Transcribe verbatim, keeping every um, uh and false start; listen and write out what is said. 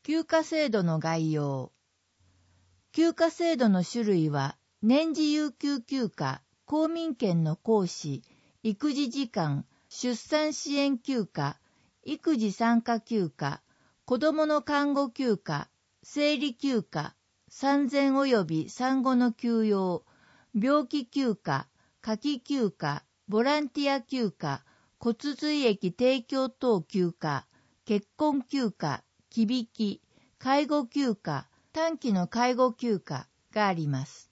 休暇制度の概要。休暇制度の種類は、年次有給休暇、公民権の行使、育児時間、出産支援休暇、育児参加休暇、子どもの看護休暇、生理休暇、産前及び産後の休養、病気休暇、夏季休暇、ボランティア休暇、骨髄液提供等休暇、結婚休暇、忌引き、介護休暇、短期の介護休暇があります。